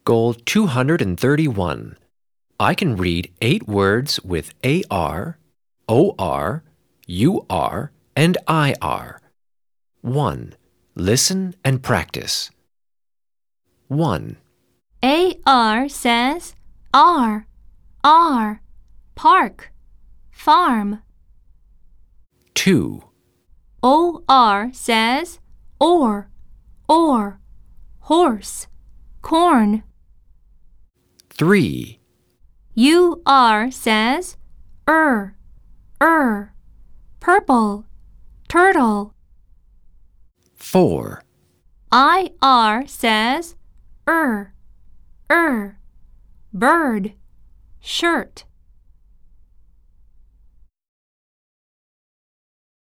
Goal 231. I can read 8 words with AR, OR, UR, and IR. 1. Listen and practice. 1, AR says R, park, farm. 2, OR says or, horse, corn. 3, UR says purple, turtle. 4, IR says bird, shirt.